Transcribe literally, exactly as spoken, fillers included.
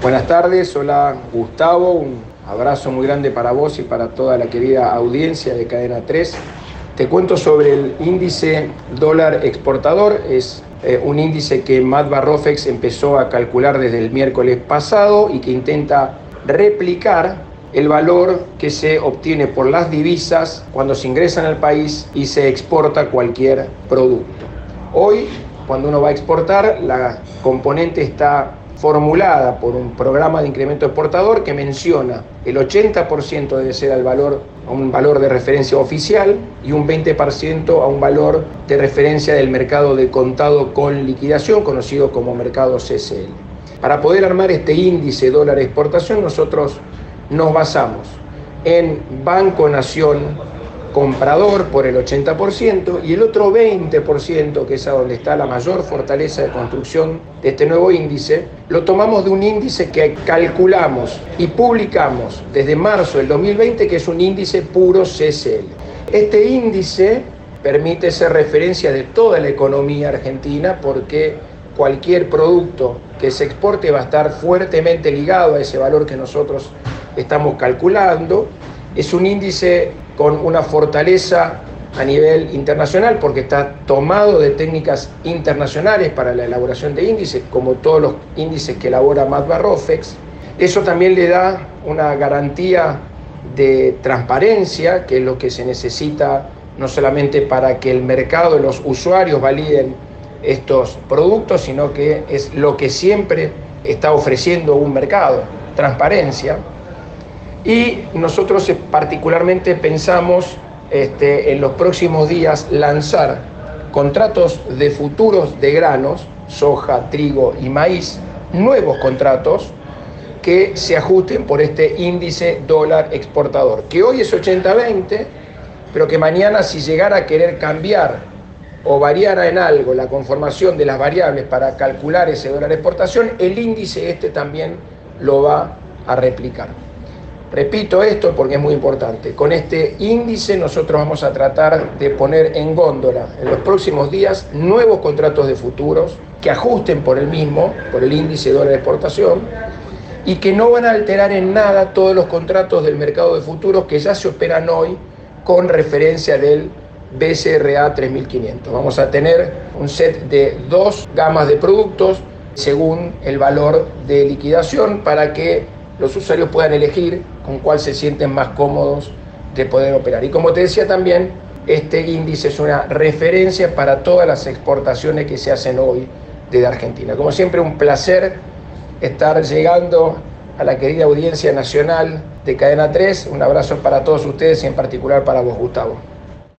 Buenas tardes, hola Gustavo, un abrazo muy grande para vos y para toda la querida audiencia de Cadena tres. Te cuento sobre el índice dólar exportador, es eh, un índice que Matva Rofex empezó a calcular desde el miércoles pasado y que intenta replicar el valor que se obtiene por las divisas cuando se ingresan al país y se exporta cualquier producto. Hoy, cuando uno va a exportar, la componente está formulada por un programa de incremento exportador que menciona el ochenta por ciento debe ser al valor, a un valor de referencia oficial y un veinte por ciento a un valor de referencia del mercado de contado con liquidación, conocido como mercado C C L. Para poder armar este índice dólar exportación, nosotros nos basamos en Banco Nación comprador por el ochenta por ciento y el otro veinte por ciento, que es a donde está la mayor fortaleza de construcción de este nuevo índice, lo tomamos de un índice que calculamos y publicamos desde marzo del dos mil veinte, que es un índice puro C C L. Este índice permite ser referencia de toda la economía argentina porque cualquier producto que se exporte va a estar fuertemente ligado a ese valor que nosotros estamos calculando. Es un índice con una fortaleza a nivel internacional porque está tomado de técnicas internacionales para la elaboración de índices, como todos los índices que elabora Matva Rofex. Eso también le da una garantía de transparencia, que es lo que se necesita no solamente para que el mercado y los usuarios validen estos productos, sino que es lo que siempre está ofreciendo un mercado, transparencia. Y nosotros particularmente pensamos este, en los próximos días lanzar contratos de futuros de granos, soja, trigo y maíz, nuevos contratos que se ajusten por este índice dólar exportador, que hoy es ochenta veinte, pero que mañana, si llegara a querer cambiar o variara en algo la conformación de las variables para calcular ese dólar exportación, el índice este también lo va a replicar. Repito esto porque es muy importante. Con este índice nosotros vamos a tratar de poner en góndola en los próximos días nuevos contratos de futuros que ajusten por el mismo, por el índice dólar exportación, y que no van a alterar en nada todos los contratos del mercado de futuros que ya se operan hoy con referencia del B C R A tres mil quinientos. Vamos a tener un set de dos gamas de productos según el valor de liquidación para que los usuarios puedan elegir con cuál se sienten más cómodos de poder operar. Y como te decía también, este índice es una referencia para todas las exportaciones que se hacen hoy desde Argentina. Como siempre, un placer estar llegando a la querida audiencia nacional de Cadena tres. Un abrazo para todos ustedes y en particular para vos, Gustavo.